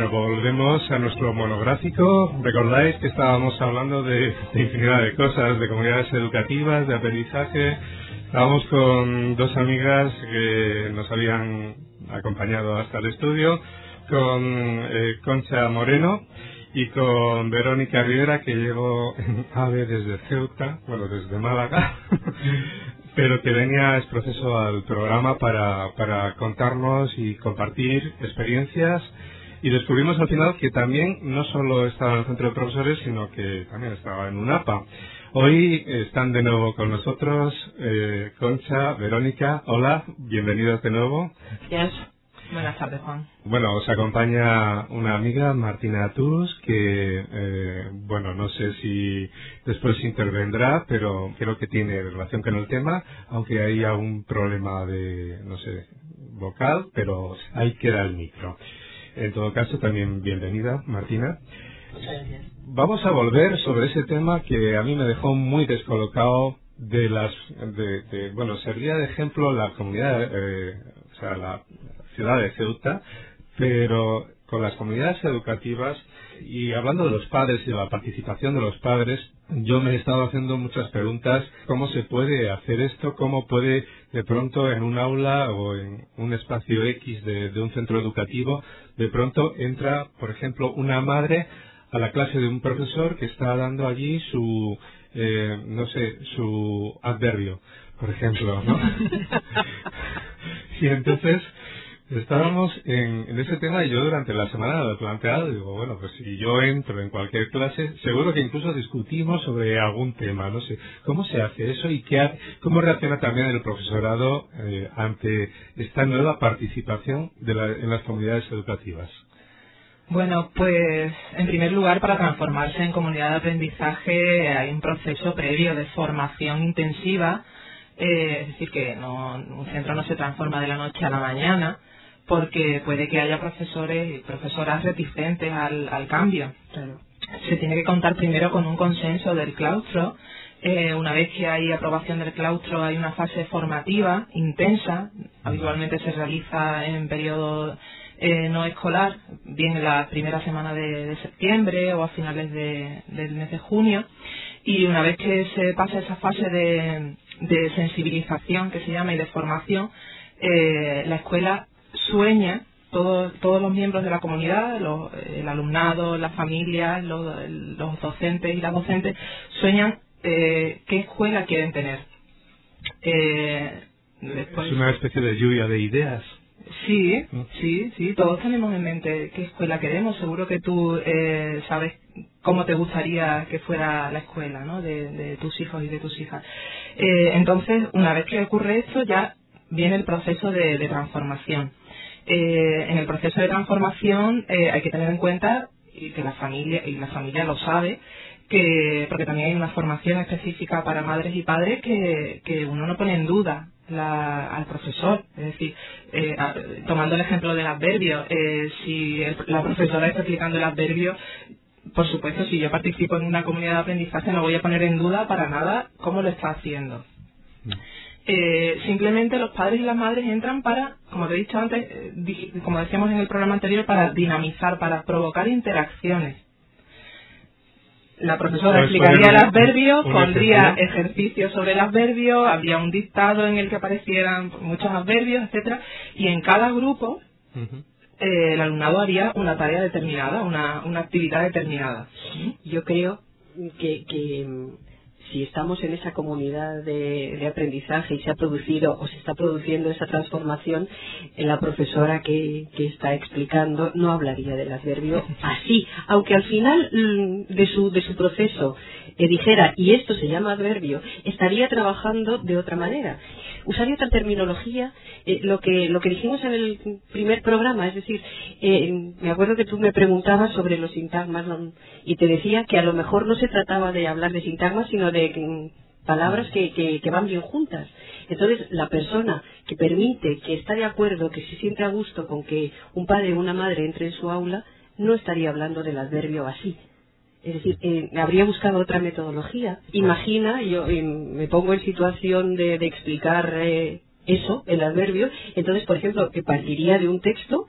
Bueno, volvemos a nuestro monográfico. Recordáis que estábamos hablando de infinidad de cosas, de comunidades educativas, de aprendizaje. Estábamos con dos amigas que nos habían acompañado hasta el estudio, con Concha Moreno y con Verónica Rivera, que llegó en AVE desde Ceuta, bueno, desde Málaga, pero que venía es proceso al programa para contarnos y compartir experiencias. Y descubrimos al final que también no solo estaba en el centro de profesores, sino que también estaba en UNAPA. Hoy están de nuevo con nosotros Concha, Verónica. Hola, bienvenidos de nuevo. Gracias. Buenas tardes, Juan. Bueno, os acompaña una amiga, Martina Atús, que, bueno, no sé si después intervendrá, pero creo que tiene relación con el tema, aunque haya un problema de, no sé, vocal, pero ahí queda el micro. En todo caso, también bienvenida, Martina. Muchas gracias. Vamos a volver sobre ese tema que a mí me dejó muy descolocado bueno, servía de ejemplo la comunidad, o sea, la ciudad de Ceuta, pero con las comunidades educativas y hablando de los padres y de la participación de los padres, yo me he estado haciendo muchas preguntas. ¿Cómo se puede hacer esto? ¿Cómo puede de pronto en un aula o en un espacio X de un centro educativo, de pronto entra, por ejemplo, una madre a la clase de un profesor que está dando allí su, no sé, su adverbio, por ejemplo, ¿no? Y entonces estábamos en ese tema y yo durante la semana lo he planteado, digo, bueno, pues si yo entro en cualquier clase, seguro que incluso discutimos sobre algún tema, no sé, ¿cómo se hace eso y cómo reacciona también el profesorado ante esta nueva participación en las comunidades educativas? Bueno, pues en primer lugar, para transformarse en comunidad de aprendizaje hay un proceso previo de formación intensiva, es decir, que un centro no se transforma de la noche a la mañana, porque puede que haya profesores y profesoras reticentes al cambio. Claro. Se tiene que contar primero con un consenso del claustro. Una vez que hay aprobación del claustro hay una fase formativa intensa, habitualmente se realiza en periodo no escolar, bien en la primera semana de septiembre o a finales del mes de junio, y una vez que se pasa esa fase de sensibilización que se llama y de formación, la escuela sueña, todos los miembros de la comunidad, el alumnado, las familias, los docentes y las docentes sueñan qué escuela quieren tener. Después, es una especie de lluvia de ideas. Sí, todos tenemos en mente qué escuela queremos. Seguro que tú sabes cómo te gustaría que fuera la escuela, ¿no? de tus hijos y de tus hijas. Entonces, una vez que ocurre esto, ya viene el proceso de transformación. En el proceso de transformación hay que tener en cuenta, y que la familia lo sabe, porque también hay una formación específica para madres y padres que uno no pone en duda al profesor. Es decir, tomando el ejemplo del adverbio, si la profesora está explicando el adverbio, por supuesto, si yo participo en una comunidad de aprendizaje no voy a poner en duda para nada cómo lo está haciendo. Simplemente los padres y las madres entran para, como te he dicho antes, como decíamos en el programa anterior, para dinamizar, para provocar interacciones. La profesora explicaría el adverbio, pondría ejercicios sobre el adverbio, habría un dictado en el que aparecieran muchos adverbios, etcétera, y en cada grupo el alumnado haría una tarea determinada, una actividad determinada. Yo creo que si estamos en esa comunidad de aprendizaje y se ha producido o se está produciendo esa transformación, la profesora que está explicando no hablaría del adverbio así, aunque al final de su proceso dijera, y esto se llama adverbio, estaría trabajando de otra manera. Usaría otra terminología, lo que dijimos en el primer programa, es decir, me acuerdo que tú me preguntabas sobre los sintagmas, y te decía que a lo mejor no se trataba de hablar de sintagmas, sino de palabras que van bien juntas. Entonces, la persona que permite, que está de acuerdo, que se siente a gusto con que un padre o una madre entre en su aula, no estaría hablando del adverbio así. Es decir, habría buscado otra metodología. Imagina, yo me pongo en situación de explicar eso, el adverbio. Entonces, por ejemplo, que partiría de un texto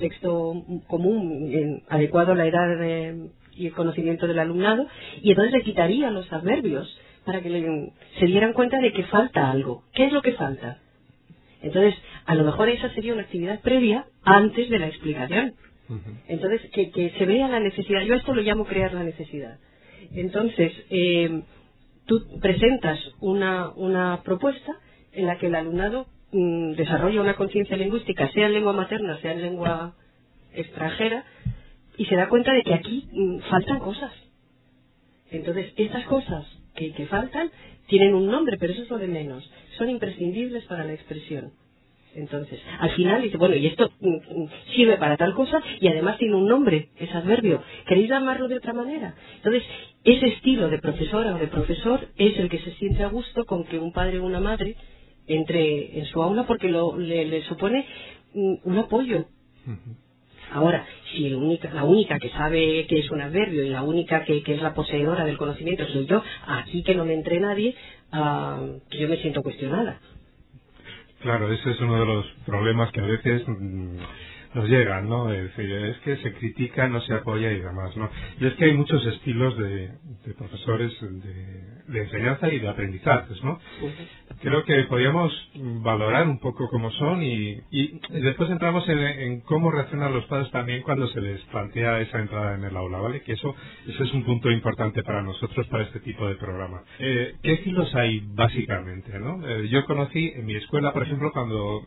común, adecuado a la edad y el conocimiento del alumnado, y entonces le quitaría los adverbios para que se dieran cuenta de que falta algo. ¿Qué es lo que falta? Entonces, a lo mejor esa sería una actividad previa antes de la explicación. Entonces, que se vea la necesidad. Yo a esto lo llamo crear la necesidad. Entonces, tú presentas una propuesta en la que el alumnado desarrolla una conciencia lingüística, sea en lengua materna, sea en lengua extranjera, y se da cuenta de que aquí faltan cosas. Entonces, estas cosas que faltan tienen un nombre, pero eso es lo de menos. Son imprescindibles para la expresión. Entonces, al final dice, bueno, y esto sirve para tal cosa y además tiene un nombre, es adverbio. ¿Queréis llamarlo de otra manera? Entonces, ese estilo de profesora o de profesor es el que se siente a gusto con que un padre o una madre entre en su aula porque le supone un apoyo. Ahora, si la única que sabe que es un adverbio y la única que es la poseedora del conocimiento soy yo, aquí que no me entre nadie, que yo me siento cuestionada. Claro, ese es uno de los problemas que a veces nos llegan, ¿no? Es decir, es que se critica, no se apoya y demás, ¿no? Y es que hay muchos estilos de profesores de enseñanza y de aprendizajes, ¿no? Creo que podríamos valorar un poco cómo son y después entramos en cómo reaccionan los padres también cuando se les plantea esa entrada en el aula, ¿vale? Que eso es un punto importante para nosotros, para este tipo de programa. ¿Qué estilos hay básicamente, no? Yo conocí en mi escuela, por ejemplo, cuando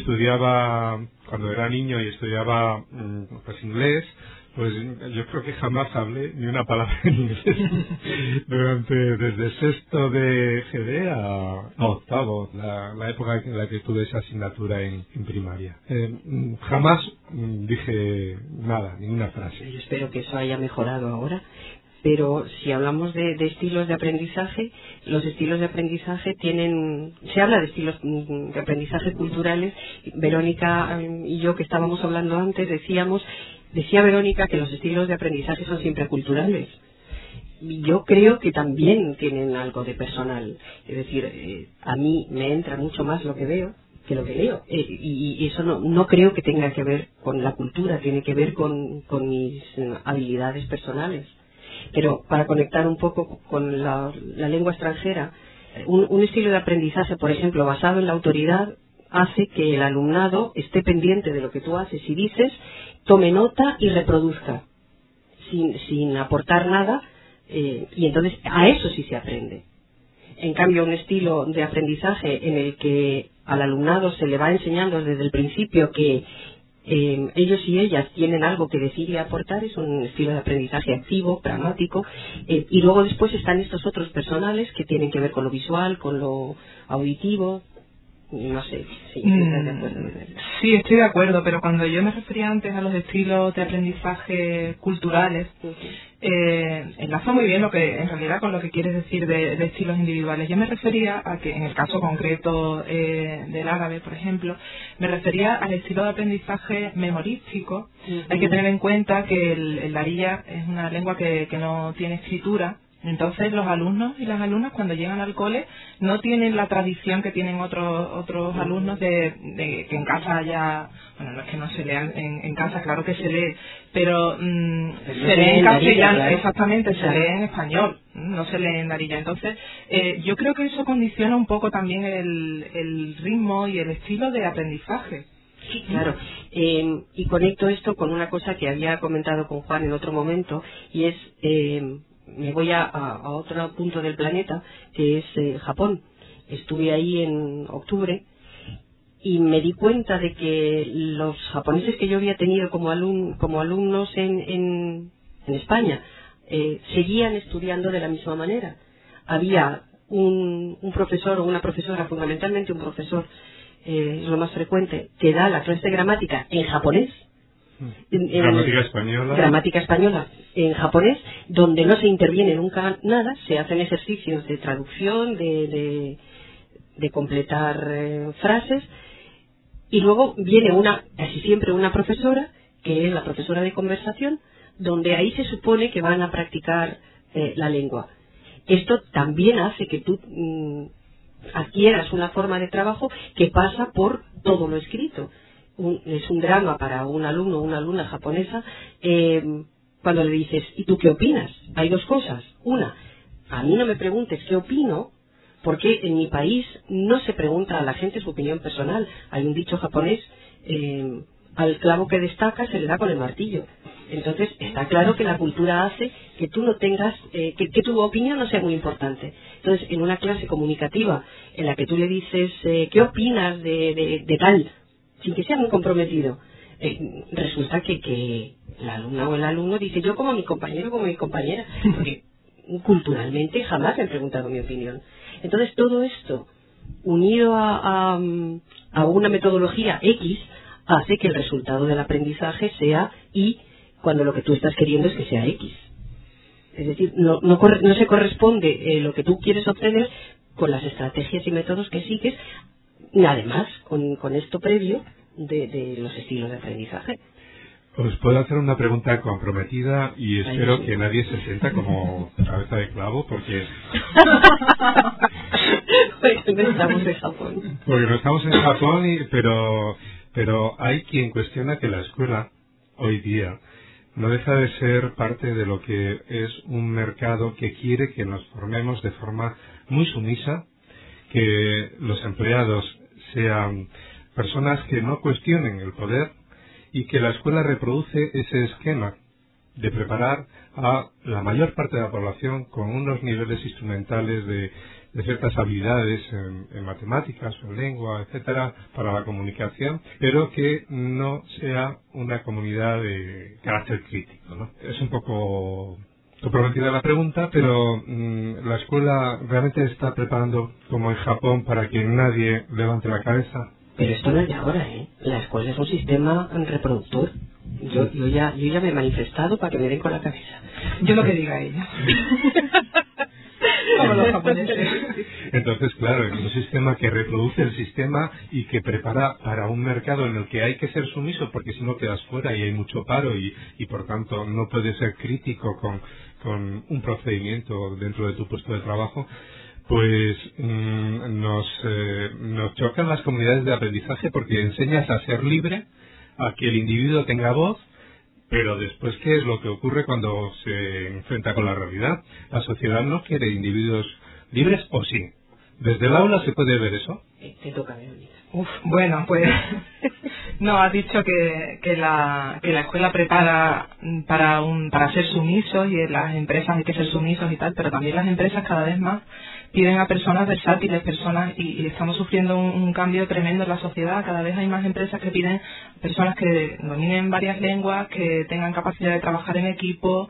era niño y estudiaba pues inglés, pues yo creo que jamás hablé ni una palabra en inglés desde sexto de GD a octavo, la época en la que tuve esa asignatura en primaria. Jamás dije nada, ninguna frase. Yo espero que eso haya mejorado ahora. Pero si hablamos de estilos de aprendizaje, los estilos de aprendizaje se habla de estilos de aprendizaje culturales. Verónica y yo, que estábamos hablando antes, decía Verónica que los estilos de aprendizaje son siempre culturales. Yo creo que también tienen algo de personal. Es decir, a mí me entra mucho más lo que veo que lo que leo. Y eso no creo que tenga que ver con la cultura, tiene que ver con mis habilidades personales. Pero para conectar un poco con la lengua extranjera, un estilo de aprendizaje, por ejemplo, basado en la autoridad, hace que el alumnado esté pendiente de lo que tú haces y dices, tome nota y reproduzca, sin aportar nada, y entonces a eso sí se aprende. En cambio, un estilo de aprendizaje en el que al alumnado se le va enseñando desde el principio que ellos y ellas tienen algo que decir y aportar, es un estilo de aprendizaje activo, pragmático, y luego después están estos otros personales que tienen que ver con lo visual, con lo auditivo. No sé si estás de acuerdo. Sí, estoy de acuerdo, pero cuando yo me refería antes a los estilos de aprendizaje culturales, enlaza muy bien en realidad con lo que quieres decir de estilos individuales. Yo me refería a que en el caso concreto del árabe, por ejemplo, me refería al estilo de aprendizaje memorístico. Hay que tener en cuenta que el daría es una lengua que no tiene escritura. Entonces los alumnos y las alumnas cuando llegan al cole no tienen la tradición que tienen otros alumnos de que en casa ya, bueno, no es que no se lean en casa, claro que se lee, pero se lee en castellano, claro. Exactamente, se lee en español, no se lee en darilla. Entonces yo creo que eso condiciona un poco también el ritmo y el estilo de aprendizaje. Sí, claro. Y conecto esto con una cosa que había comentado con Juan en otro momento, y es me voy a otro punto del planeta, que es Japón. Estuve ahí en octubre y me di cuenta de que los japoneses que yo había tenido como alumnos en España seguían estudiando de la misma manera. Había un profesor o una profesora, fundamentalmente un profesor, es lo más frecuente, que da la clase de gramática en japonés. Gramática española en japonés, donde no se interviene nunca nada, se hacen ejercicios de traducción, de completar frases, y luego viene casi siempre una profesora, que es la profesora de conversación, donde ahí se supone que van a practicar la lengua. Esto también hace que tú adquieras una forma de trabajo que pasa por todo lo escrito. Es un drama para un alumno o una alumna japonesa cuando le dices, ¿y tú qué opinas? Hay dos cosas. Una, a mí no me preguntes qué opino, porque en mi país no se pregunta a la gente su opinión personal. Hay un dicho japonés, al clavo que destaca se le da con el martillo. Entonces está claro que la cultura hace que tú no tengas, que tu opinión no sea muy importante. Entonces, en una clase comunicativa en la que tú le dices, ¿qué opinas de tal? Sin que sea muy comprometido, resulta que la alumna o el alumno dice, yo como mi compañero, como mi compañera, porque culturalmente jamás me han preguntado mi opinión. Entonces, todo esto, unido a una metodología X, hace que el resultado del aprendizaje sea Y, cuando lo que tú estás queriendo es que sea X. Es decir, no se corresponde lo que tú quieres obtener con las estrategias y métodos que sigues, y además con esto previo de los estilos de aprendizaje. Os puedo hacer una pregunta comprometida y espero que nadie se sienta como cabeza de clavo, porque no estamos en Japón. Porque no estamos en Japón, pero hay quien cuestiona que la escuela hoy día no deja de ser parte de lo que es un mercado que quiere que nos formemos de forma muy sumisa, que los empleados sean personas que no cuestionen el poder, y que la escuela reproduce ese esquema de preparar a la mayor parte de la población con unos niveles instrumentales de ciertas habilidades en matemáticas o en lengua, etcétera, para la comunicación, pero que no sea una comunidad de carácter crítico, ¿no? Es un poco comprometida la pregunta, pero la escuela realmente está preparando, como en Japón, para que nadie levante la cabeza. Pero esto no es de ahora, ¿eh? La escuela es un sistema reproductor. Yo ya me he manifestado para que me den con la cabeza. Yo lo que diga ella. Como los japoneses. Entonces, claro, es un sistema que reproduce el sistema y que prepara para un mercado en el que hay que ser sumiso, porque si no quedas fuera y hay mucho paro y por tanto no puedes ser crítico con un procedimiento dentro de tu puesto de trabajo. Pues nos chocan las comunidades de aprendizaje porque enseñas a ser libre, a que el individuo tenga voz, pero después, ¿qué es lo que ocurre cuando se enfrenta con la realidad? La sociedad no quiere individuos libres, ¿o sí? ¿Desde el aula se puede ver eso? Te toca, Verónica. Bueno, pues no, has dicho que la escuela prepara para ser sumisos, y en las empresas hay que ser sumisos y tal, pero también las empresas cada vez más piden a personas versátiles, y estamos sufriendo un cambio tremendo en la sociedad. Cada vez hay más empresas que piden personas que dominen varias lenguas, que tengan capacidad de trabajar en equipo,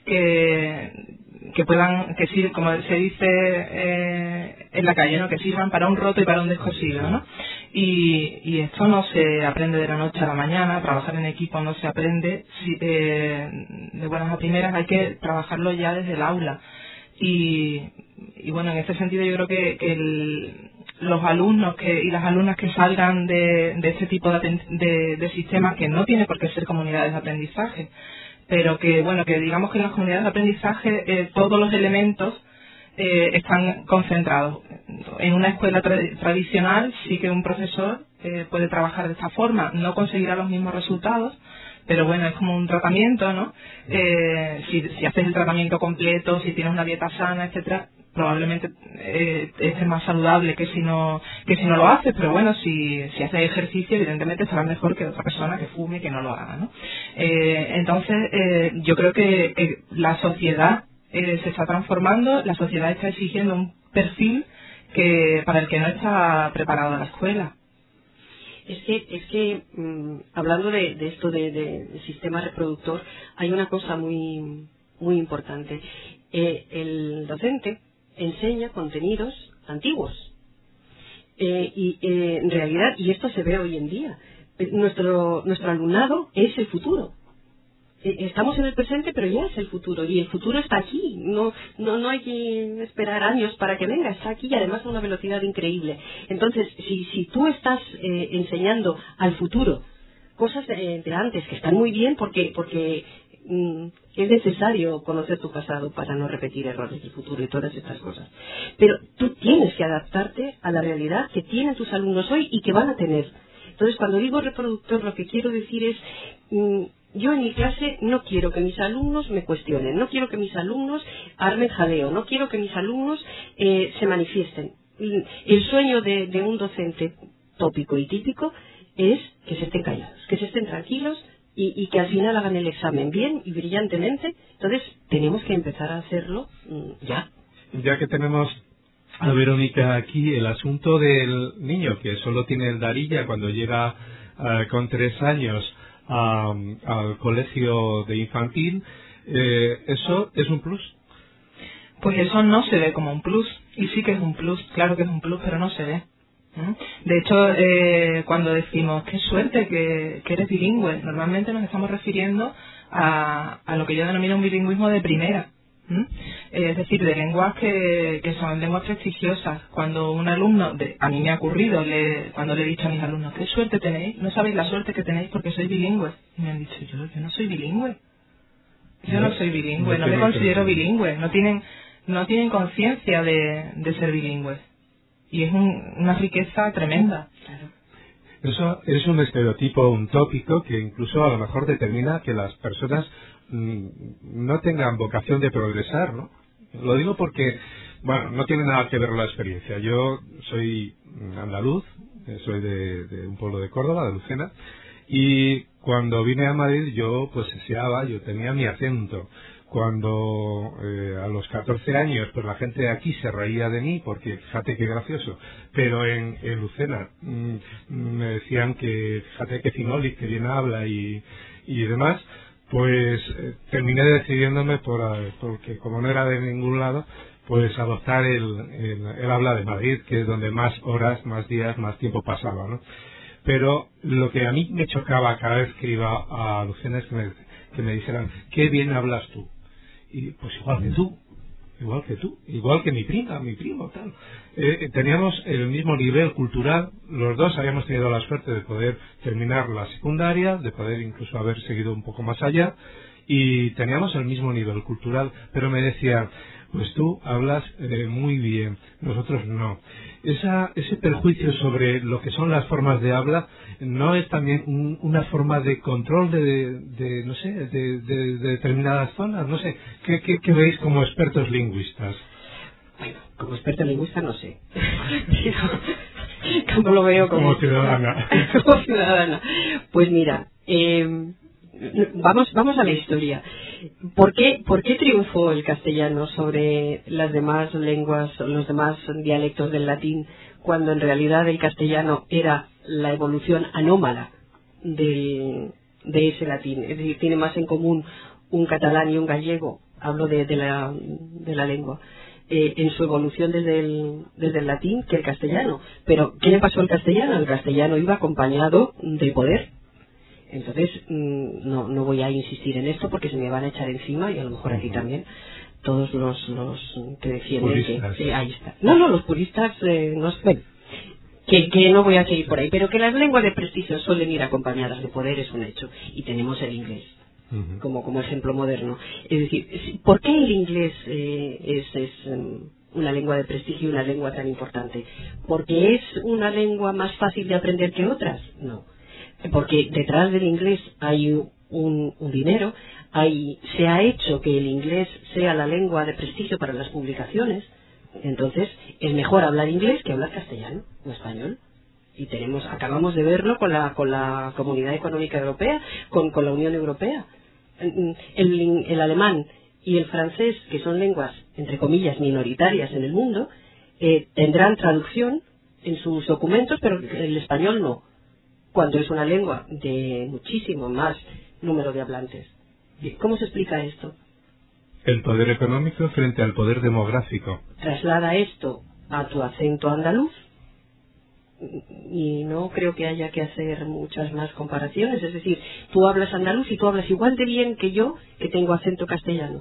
que puedan, como se dice en la calle, ¿no? Que sirvan para un roto y para un descosido, ¿no? Y esto no se aprende de la noche a la mañana. Trabajar en equipo no se aprende de buenas a primeras, hay que trabajarlo ya desde el aula. Y bueno, en este sentido yo creo que los alumnos y las alumnas que salgan de este tipo de sistemas, que no tiene por qué ser comunidades de aprendizaje, pero que digamos que en las comunidades de aprendizaje todos los elementos están concentrados. En una escuela tradicional sí que un profesor puede trabajar de esta forma, no conseguirá los mismos resultados, pero bueno, es como un tratamiento, ¿no? Si haces el tratamiento completo, si tienes una dieta sana, etcétera, probablemente estés más saludable que si no lo haces, pero bueno, si haces ejercicio, evidentemente estarás mejor que otra persona que fume y que no lo haga, ¿no? Entonces, yo creo que la sociedad se está transformando, la sociedad está exigiendo un perfil para el que no está preparada la escuela. Es que hablando de esto de sistema reproductor, hay una cosa muy muy importante. El docente enseña contenidos antiguos, y en realidad, y esto se ve hoy en día, nuestro alumnado es el futuro. Estamos en el presente, pero ya es el futuro, y el futuro está aquí. No hay que esperar años para que venga, está aquí, y además a una velocidad increíble. Entonces, si tú estás enseñando al futuro cosas de antes que están muy bien, porque es necesario conocer tu pasado para no repetir errores del futuro y todas estas cosas. Pero tú tienes que adaptarte a la realidad que tienen tus alumnos hoy y que van a tener. Entonces, cuando digo reproductor, lo que quiero decir es, yo en mi clase no quiero que mis alumnos me cuestionen, no quiero que mis alumnos armen jaleo, no quiero que mis alumnos se manifiesten. El sueño de un docente tópico y típico es que se estén callados, que se estén tranquilos y que al final hagan el examen bien y brillantemente. Entonces, tenemos que empezar a hacerlo ya. Ya que tenemos a Verónica aquí, el asunto del niño que solo tiene el Darilla cuando llega con 3 años al colegio de infantil, ¿eso es un plus? Pues eso no se ve como un plus, y sí que es un plus, claro que es un plus, pero no se ve. De hecho, cuando decimos qué suerte que eres bilingüe, normalmente nos estamos refiriendo a lo que yo denomino un bilingüismo de primera. Es decir, de lenguas que son lenguas prestigiosas. Cuando un alumno, a mí me ha ocurrido, cuando le he dicho a mis alumnos, ¿qué suerte tenéis? No sabéis la suerte que tenéis porque soy bilingüe. Y me han dicho, yo no soy bilingüe. Yo no soy bilingüe, no me considero bilingüe. No tienen conciencia de ser bilingües. Y es una riqueza tremenda. Claro. Eso es un estereotipo, un tópico que incluso a lo mejor determina que las personas no tengan vocación de progresar, ¿no? Lo digo porque, bueno, no tiene nada que ver con la experiencia. Yo soy andaluz, soy de un pueblo de Córdoba, de Lucena, y cuando vine a Madrid yo pues yo tenía mi acento. Cuando a los 14 años pues la gente de aquí se reía de mí porque fíjate qué gracioso, pero en Lucena me decían que fíjate qué finoli, que bien habla y demás, pues terminé decidiéndome porque como no era de ningún lado, pues adoptar el habla de Madrid, que es donde más horas, más días, más tiempo pasaba, ¿no? Pero lo que a mí me chocaba cada vez que iba a Lucena es que me dijeran, qué bien hablas tú. Y pues igual que mi primo, tal. Teníamos el mismo nivel cultural, los dos habíamos tenido la suerte de poder terminar la secundaria, de poder incluso haber seguido un poco más allá, y teníamos el mismo nivel cultural, pero me decían, pues tú hablas muy bien, nosotros no. Ese perjuicio sobre lo que son las formas de habla no es también una forma de control de no sé, de determinadas zonas, no sé. ¿Qué veis como expertos lingüistas? Bueno, como experta lingüista no sé. ¿Cómo lo veo como ciudadana? Como ciudadana. Pues mira, vamos a la historia. ¿Por qué triunfó el castellano sobre las demás lenguas, los demás dialectos del latín, cuando en realidad el castellano era la evolución anómala de ese latín? Es decir, tiene más en común un catalán y un gallego, hablo de la lengua, en su evolución desde el latín que el castellano. Pero ¿qué le pasó al castellano? El castellano iba acompañado de poder. Entonces, no voy a insistir en esto porque se me van a echar encima, y a lo mejor aquí también, todos los que defienden que ahí está. No, los puristas, no sé, que no voy a seguir por ahí, pero que las lenguas de prestigio suelen ir acompañadas de poder es un hecho, y tenemos el inglés como ejemplo moderno. Es decir, ¿por qué el inglés es una lengua de prestigio y una lengua tan importante? ¿Porque es una lengua más fácil de aprender que otras? No. Porque detrás del inglés hay un dinero, se ha hecho que el inglés sea la lengua de prestigio para las publicaciones. Entonces es mejor hablar inglés que hablar castellano o español. Y acabamos de verlo con la Comunidad Económica Europea, con la Unión Europea. El alemán y el francés, que son lenguas entre comillas minoritarias en el mundo, tendrán traducción en sus documentos, pero el español no, cuando es una lengua de muchísimo más número de hablantes. ¿Cómo se explica esto? El poder económico frente al poder demográfico. Traslada esto a tu acento andaluz y no creo que haya que hacer muchas más comparaciones. Es decir, tú hablas andaluz y tú hablas igual de bien que yo, que tengo acento castellano.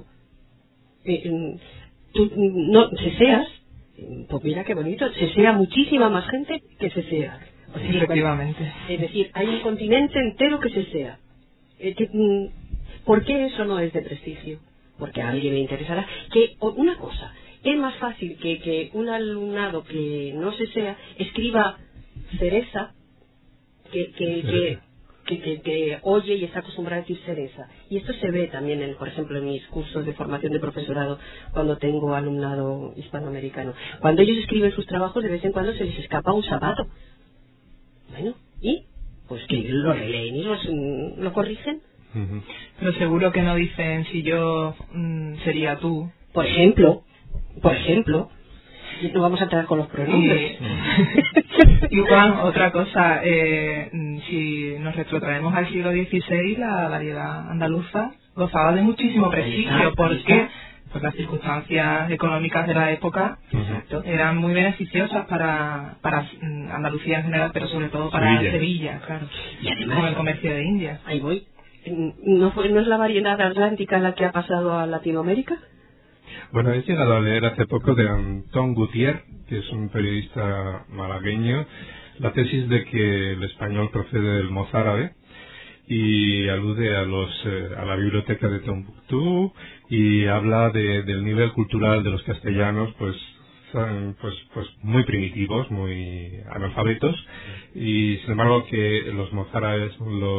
Tú no ceseas, pues mira qué bonito, cesea muchísima más gente que cesea. O sea, efectivamente. Es decir, hay un continente entero que cesea. ¿Por qué eso no es de prestigio? Porque a alguien le interesará. Una cosa, es más fácil que un alumnado que no se sea escriba cereza que oye y está acostumbrado a decir cereza. Y esto se ve también, por ejemplo, en mis cursos de formación de profesorado, cuando tengo alumnado hispanoamericano. Cuando ellos escriben sus trabajos, de vez en cuando se les escapa un zapato. Bueno, ¿y? Pues que lo releen y lo corrigen. Pero seguro que no dicen si yo sería tú. Por ejemplo, y no vamos a entrar con los pronombres. Y Juan, otra cosa, si nos retrotraemos al siglo XVI, la variedad andaluza gozaba de muchísimo prestigio. ¿Por qué? Pues las circunstancias económicas de la época eran muy beneficiosas para Andalucía en general, pero sobre todo para Sevilla, claro. Y además, con el comercio de India. Ahí voy. ¿No es la variedad atlántica la que ha pasado a Latinoamérica? Bueno, he llegado a leer hace poco de Antón Gutiérrez, que es un periodista malagueño, la tesis de que el español procede del mozárabe y alude a la biblioteca de Tombuctú y habla del nivel cultural de los castellanos, pues muy primitivos, muy analfabetos, y sin embargo que los mozárabes,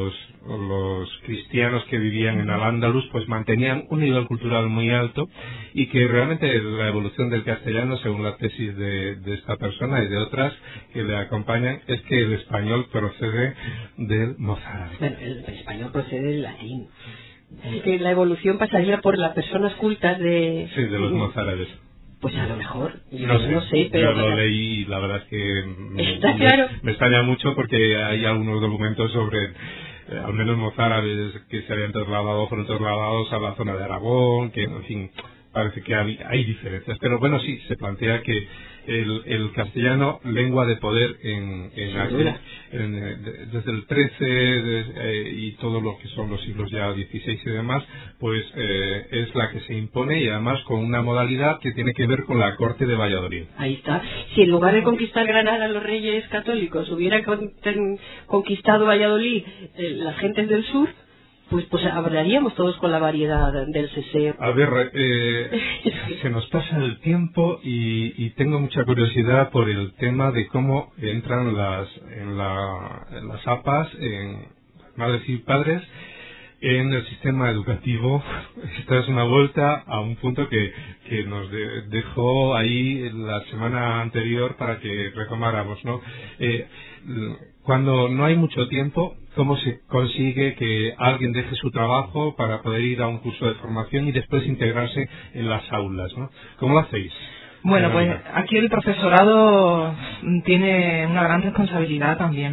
los cristianos que vivían en Al-Ándalus, pues mantenían un nivel cultural muy alto, y que realmente la evolución del castellano, según la tesis de esta persona y de otras que le acompañan, es que el español procede del mozárabe. Bueno, el español procede del latín. Es que la evolución pasaría por las personas cultas de los mozárabes. Pues a lo mejor, no sé, pero yo lo leí y la verdad es que me extraña mucho, porque hay algunos documentos sobre al menos mozárabes que se habían fueron trasladados a la zona de Aragón, que en fin, parece que hay diferencias, pero bueno, sí, se plantea que el castellano, lengua de poder desde el 13 y todo lo que son los siglos ya 16 y demás, pues es la que se impone, y además con una modalidad que tiene que ver con la corte de Valladolid. Ahí está. Si en lugar de conquistar Granada los reyes católicos hubieran conquistado Valladolid las gentes del sur, pues hablaríamos todos con la variedad del ceseo. A ver, se nos pasa el tiempo y tengo mucha curiosidad por el tema de cómo entran en las APAs, en madres y padres, en el sistema educativo. Esta es una vuelta a un punto que nos dejó ahí la semana anterior para que retomáramos, ¿no? Cuando no hay mucho tiempo, ¿cómo se consigue que alguien deje su trabajo para poder ir a un curso de formación y después integrarse en las aulas, ¿no? ¿Cómo lo hacéis? Bueno, pues aquí el profesorado tiene una gran responsabilidad también.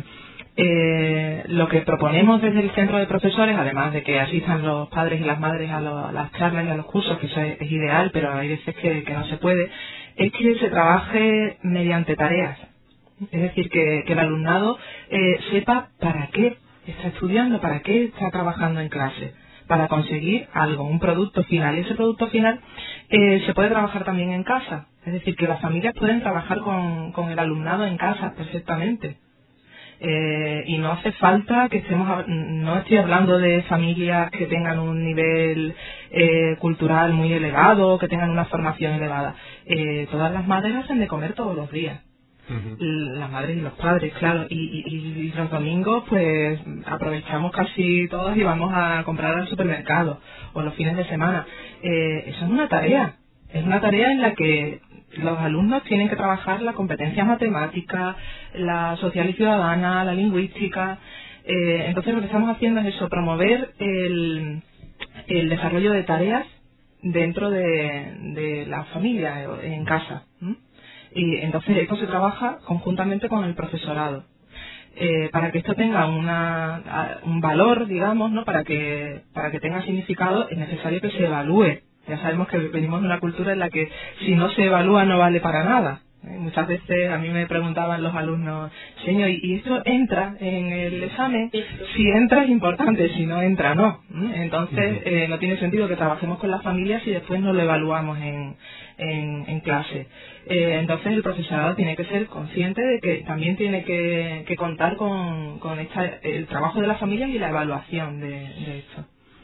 Lo que proponemos desde el centro de profesores, además de que asistan los padres y las madres a las charlas y a los cursos, que eso es ideal, pero hay veces que no se puede, es que se trabaje mediante tareas. Es decir, que el alumnado sepa para qué está estudiando, para qué está trabajando en clase, para conseguir algo, un producto final. Y ese producto final se puede trabajar también en casa. Es decir, que las familias pueden trabajar con el alumnado en casa perfectamente. Y no hace falta que no estoy hablando de familias que tengan un nivel cultural muy elevado, que tengan una formación elevada. Todas las madres hacen de comer todos los días. Las madres y los padres, claro, y los domingos pues aprovechamos casi todos y vamos a comprar al supermercado, o los fines de semana. Eso es una tarea en la que los alumnos tienen que trabajar la competencia matemática, la social y ciudadana, la lingüística. Entonces lo que estamos haciendo es eso, promover el desarrollo de tareas dentro de la familia, en casa. Y entonces esto se trabaja conjuntamente con el profesorado. Para que esto tenga un valor, digamos, ¿no? Para que tenga significado, es necesario que se evalúe. Ya sabemos que venimos de una cultura en la que si no se evalúa no vale para nada. Muchas veces a mí me preguntaban los alumnos, señor, ¿y esto entra en el examen? Si entra es importante, si no entra no. Entonces no tiene sentido que trabajemos con las familias y después no lo evaluamos en clase. Entonces el profesorado tiene que ser consciente de que también tiene que contar con el trabajo de las familias y la evaluación de esto.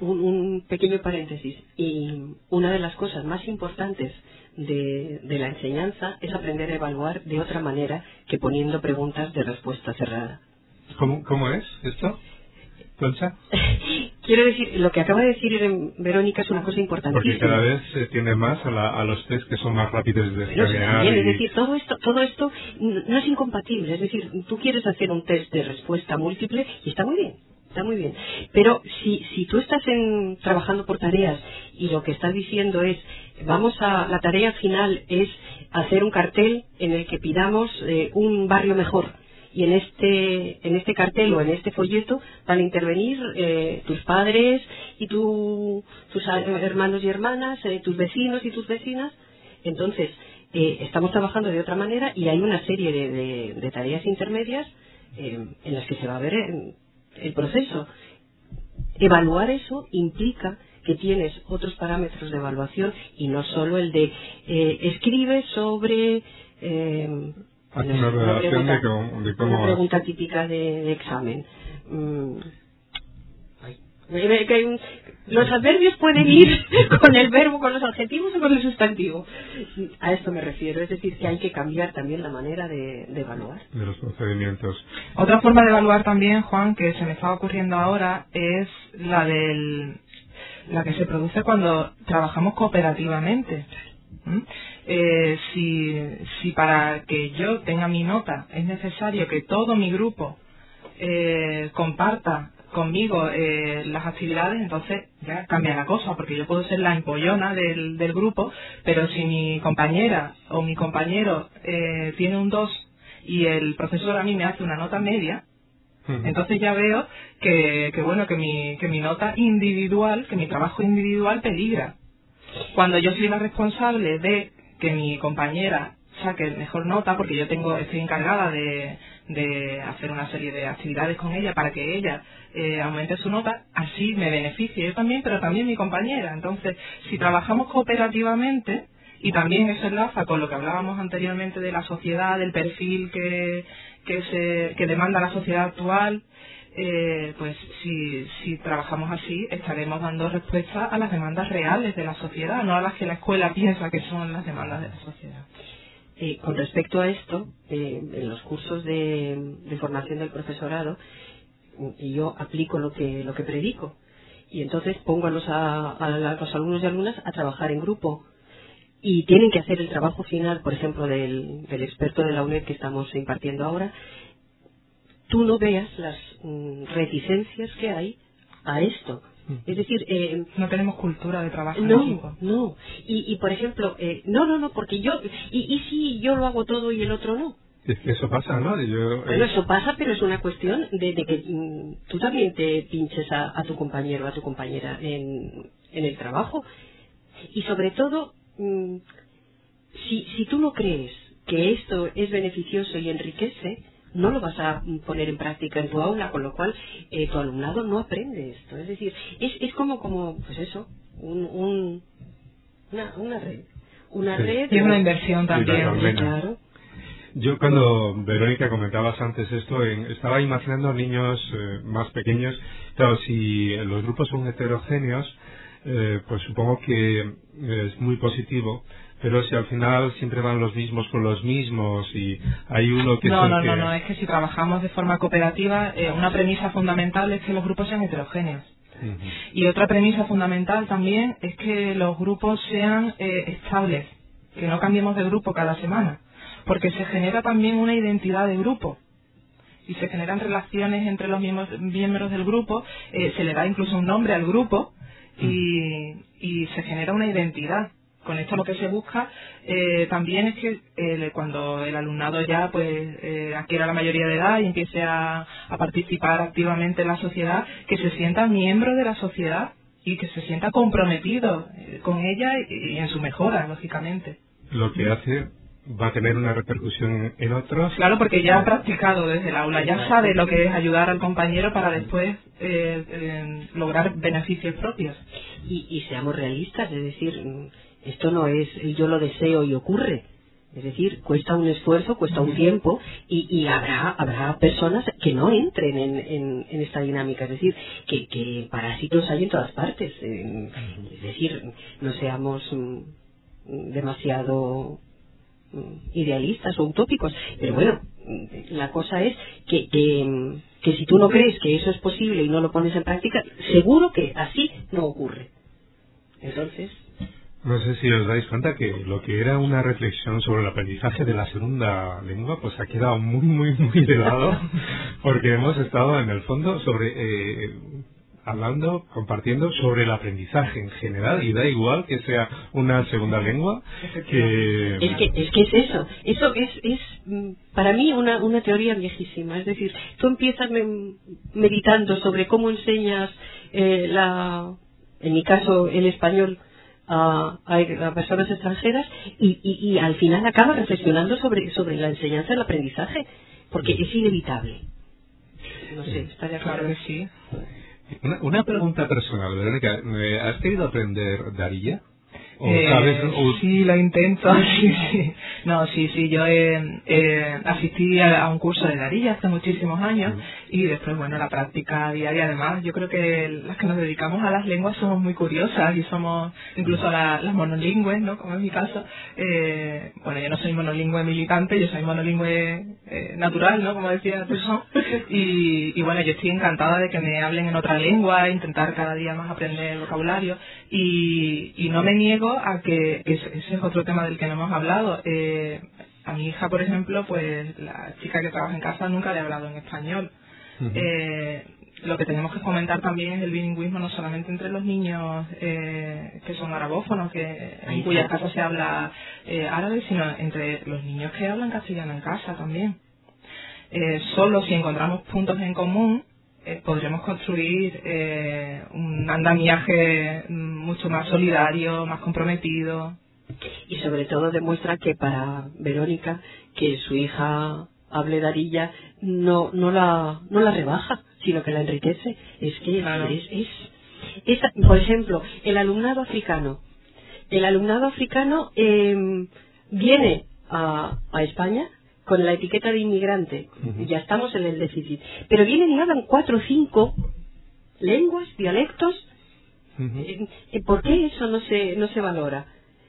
un pequeño paréntesis. Y una de las cosas más importantes de la enseñanza es aprender a evaluar de otra manera que poniendo preguntas de respuesta cerrada. ¿Cómo es esto, Concha? Quiero decir, lo que acaba de decir Verónica es una cosa importantísima. Porque cada vez se tiende más a los test que son más rápidos de escanear. Es decir, todo esto no es incompatible. Es decir, tú quieres hacer un test de respuesta múltiple y está muy bien. Está muy bien. Pero si tú estás trabajando por tareas y lo que estás diciendo es, la tarea final es hacer un cartel en el que pidamos un barrio mejor. Y en este cartel o en este folleto van a intervenir tus padres y tus hermanos y hermanas, tus vecinos y tus vecinas. Entonces, estamos trabajando de otra manera y hay una serie de tareas intermedias en las que se va a ver el proceso. Evaluar eso implica que tienes otros parámetros de evaluación y no solo el de escribe sobre una redacción de cómo una pregunta típica de examen. Los adverbios pueden ir con el verbo, con los adjetivos o con el sustantivo. A esto me refiero. Es decir, que hay que cambiar también la manera de evaluar. De los procedimientos. Otra forma de evaluar también, Juan, que se me está ocurriendo ahora, es la que se produce cuando trabajamos cooperativamente. Si para que yo tenga mi nota es necesario que todo mi grupo comparta conmigo las actividades, entonces ya cambia la cosa, porque yo puedo ser la empollona del grupo, pero si mi compañera o mi compañero tiene un 2 y el profesor a mí me hace una nota media, entonces ya veo que mi nota individual, que mi trabajo individual peligra. Cuando yo soy la responsable de que mi compañera saque mejor nota, porque yo estoy encargada de hacer una serie de actividades con ella para que ella aumente su nota, así me beneficie yo también, pero también mi compañera. Entonces, si trabajamos cooperativamente, y también eso enlaza con lo que hablábamos anteriormente de la sociedad, del perfil que demanda la sociedad actual, pues si trabajamos así estaremos dando respuesta a las demandas reales de la sociedad, no a las que la escuela piensa que son las demandas de la sociedad. Con respecto a esto, en los cursos de formación del profesorado, yo aplico lo que predico y entonces pongo a los alumnos y alumnas a trabajar en grupo y tienen que hacer el trabajo final, por ejemplo, del experto de la UNED que estamos impartiendo ahora. Tú no veas las reticencias que hay a esto. Es decir, no tenemos cultura de trabajo en equipo. No. Y por ejemplo, no, porque yo, y si yo lo hago todo y el otro no. Es que eso pasa, ¿no? Bueno, eso pasa, pero es una cuestión de que tú también te pinches a tu compañero, a tu compañera en el trabajo. Y sobre todo, si tú no crees que esto es beneficioso y enriquece, no lo vas a poner en práctica en tu aula, con lo cual tu alumnado no aprende esto. Es decir, es como pues eso, una red. Una red. Y una inversión también. Claro. Yo cuando, Verónica, comentabas antes esto, estaba imaginando niños más pequeños. Claro, si los grupos son heterogéneos, pues supongo que es muy positivo. Pero si al final siempre van los mismos con los mismos y hay uno que... No, es que si trabajamos de forma cooperativa, una premisa fundamental es que los grupos sean heterogéneos. Y otra premisa fundamental también es que los grupos sean estables, que no cambiemos de grupo cada semana, porque se genera también una identidad de grupo y se generan relaciones entre los miembros del grupo, se le da incluso un nombre al grupo y se genera una identidad. Con esto lo que se busca también es que cuando el alumnado ya adquiera la mayoría de edad y empiece a participar activamente en la sociedad, que se sienta miembro de la sociedad y que se sienta comprometido con ella y en su mejora, lógicamente. Lo que hace va a tener una repercusión en otros. Claro, porque ya ha practicado desde el aula, ya sabe lo que es ayudar al compañero para después lograr beneficios propios. Y seamos realistas, es decir, esto no es yo lo deseo y ocurre. Es decir, cuesta un esfuerzo, cuesta un tiempo y habrá personas que no entren en esta dinámica. Es decir, que parásitos hay en todas partes. Es decir, no seamos demasiado idealistas o utópicos. Pero bueno, la cosa es que si tú no crees que eso es posible y no lo pones en práctica, seguro que así no ocurre. Entonces... No sé si os dais cuenta que lo que era una reflexión sobre el aprendizaje de la segunda lengua pues ha quedado muy de lado, porque hemos estado en el fondo hablando, compartiendo sobre el aprendizaje en general, y da igual que sea una segunda lengua. Es que es eso. Eso es para mí una teoría viejísima. Es decir, tú empiezas meditando sobre cómo enseñas en mi caso el español a personas extranjeras y al final acaba reflexionando sobre la enseñanza y el aprendizaje, porque es inevitable. No sé, ¿está de acuerdo? Claro que sí. Una pregunta personal, Verónica, ¿has querido aprender Darilla? Sí, lo intento. Sí. No, sí, yo asistí a un curso de Darilla hace muchísimos años y después, bueno, la práctica diaria. Además, yo creo que las que nos dedicamos a las lenguas somos muy curiosas y somos incluso las monolingües, ¿no? Como es mi caso. Bueno, yo no soy monolingüe militante, yo soy monolingüe natural, ¿no? Como decía tú. Y bueno, yo estoy encantada de que me hablen en otra lengua, intentar cada día más aprender vocabulario y no me niego a que ese es otro tema del que no hemos hablado. A mi hija, por ejemplo, pues la chica que trabaja en casa nunca le ha hablado en español. Lo que tenemos que fomentar también es el bilingüismo, no solamente entre los niños que son arabófonos, en cuyas casas se habla árabe, sino entre los niños que hablan castellano en casa también. Solo si encontramos puntos en común podremos construir un andamiaje mucho más solidario, más comprometido. Y sobre todo demuestra que para Verónica, que su hija hable Darilla, no la rebaja, sino que la enriquece. Es que claro. Por ejemplo, el alumnado africano. El alumnado africano viene a España con la etiqueta de inmigrante. Ya estamos en el déficit. Pero vienen y hablan 4 o 5 lenguas, dialectos. ¿Por qué eso no se valora?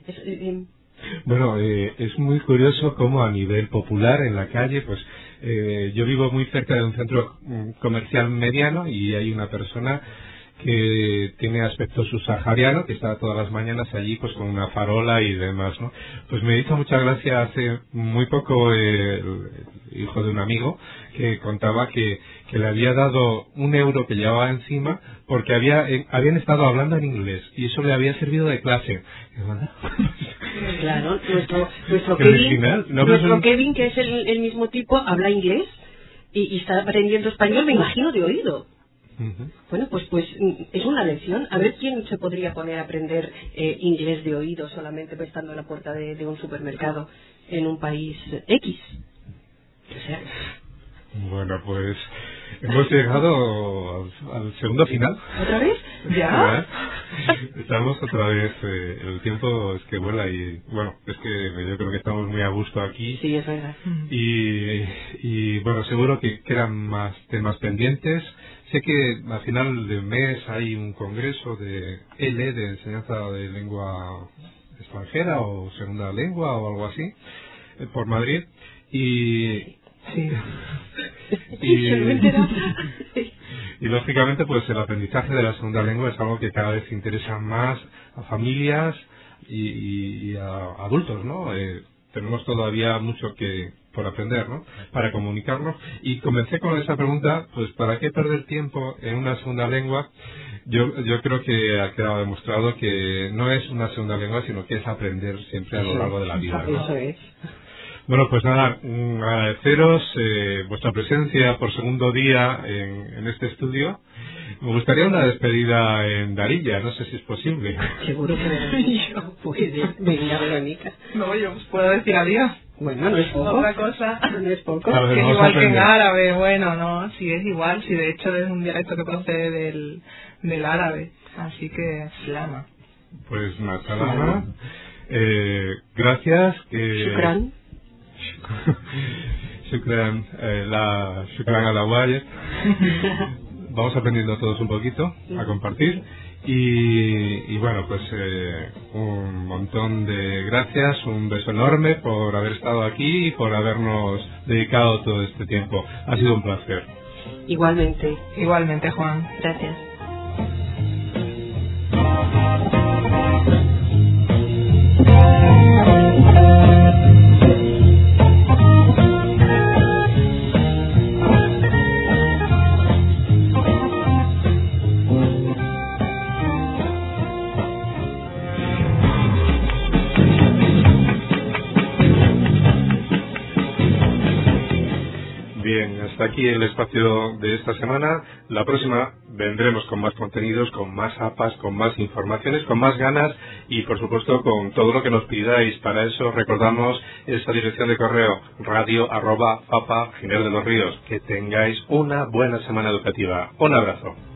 Bueno, es muy curioso cómo a nivel popular en la calle, pues yo vivo muy cerca de un centro comercial mediano y hay una persona que tiene aspecto subsahariano, que está todas las mañanas allí pues con una farola y demás, ¿no? Pues me hizo mucha gracia hace muy poco el hijo de un amigo que contaba que le había dado €1 que llevaba encima porque habían estado hablando en inglés y eso le había servido de clase. Claro, nuestro Kevin, que es el mismo tipo, habla inglés y está aprendiendo español, me imagino, de oído. Bueno, pues es una lección. A ver quién se podría poner a aprender inglés de oído solamente estando en la puerta de un supermercado en un país X. O sea... Bueno, pues hemos llegado al segundo final. ¿Otra vez? ¿Ya? Estamos otra vez, el tiempo es que vuela y bueno, es que yo creo que estamos muy a gusto aquí. Sí, es verdad. Y bueno, seguro que quedan más temas pendientes. Sé que a final de mes hay un congreso de enseñanza de lengua extranjera o segunda lengua o algo así, por Madrid. Y lógicamente pues el aprendizaje de la segunda lengua es algo que cada vez interesa más a familias y a adultos, ¿no? Tenemos todavía mucho por aprender, ¿no? Para comunicarnos. Y comencé con esa pregunta, pues ¿para qué perder tiempo en una segunda lengua? Yo creo que ha quedado demostrado que no es una segunda lengua, sino que es aprender siempre a lo largo de la vida, ¿no? Eso es. Bueno, pues nada, agradeceros vuestra presencia por segundo día en este estudio. Me gustaría una despedida en Darilla, no sé si es posible. Seguro que yo puede. Venga, Verónica. No, yo puedo decir adiós. Bueno, no es poco. Otra cosa. No es poco. Ver, que es igual que en árabe. Bueno, no, sí es igual. Sí, de hecho es un dialecto que procede del árabe. Así que, flama. Pues nada, gracias. Shukran. Shukran ala Wayed. Vamos aprendiendo todos un poquito a compartir. Y bueno, pues un montón de gracias, un beso enorme por haber estado aquí y por habernos dedicado todo este tiempo. Ha sido un placer. Igualmente. Igualmente, Juan. Gracias. Hasta aquí el espacio de esta semana. La próxima vendremos con más contenidos, con más APAs, con más informaciones, con más ganas y por supuesto con todo lo que nos pidáis. Para eso recordamos esa dirección de correo radio@fapa Giner de los Ríos. Que tengáis una buena semana educativa. Un abrazo.